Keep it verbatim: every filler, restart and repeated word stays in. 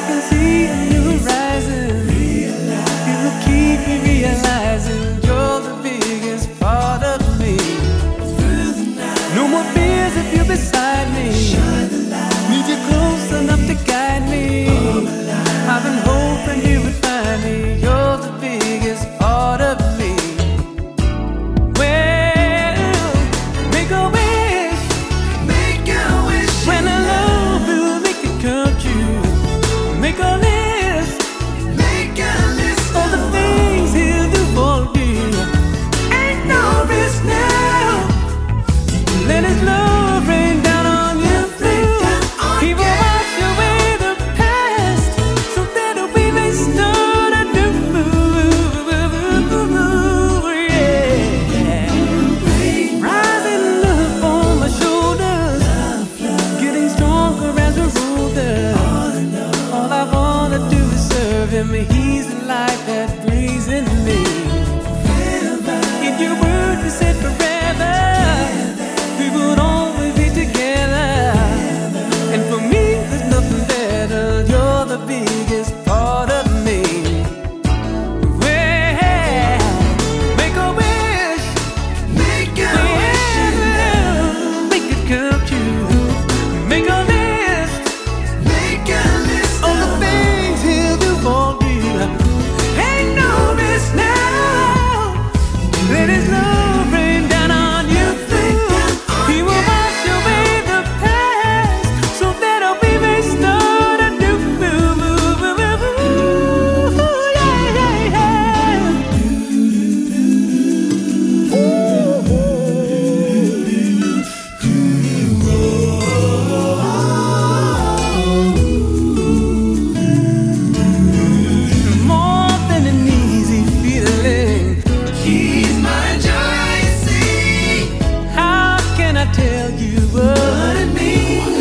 can see a new horizon. It will keep me realizing you're the biggest part of me. No more fears if you're beside me. Need you close enough to guide me. I've been hoping you would find me. You're the biggest part of me. Well, make a wish. Make a wish. When I love you, make it come true. Make a list. Make a list All the things he'll do for you. Ain't no risk now. Let his love rain down on you. He will wash away the past, so that we may start a new. Yeah. Rising love on my shoulders, getting stronger as we're older. All I wanna do is serve him. He's the life that breathes in me. In your word you said forever, we would always be together. And for me there's nothing better. You're the biggest part of me. Well, make a wish. Make a wish. Well, make it come true. Make a list Make a list of the things he'll do for you. Ain't no risk now. Let his love rain down on you. He will wash away the past, so that we may start a new. Yeah, yeah, yeah. More than an easy feeling. He's my joy, you see. How can I tell you what What it means.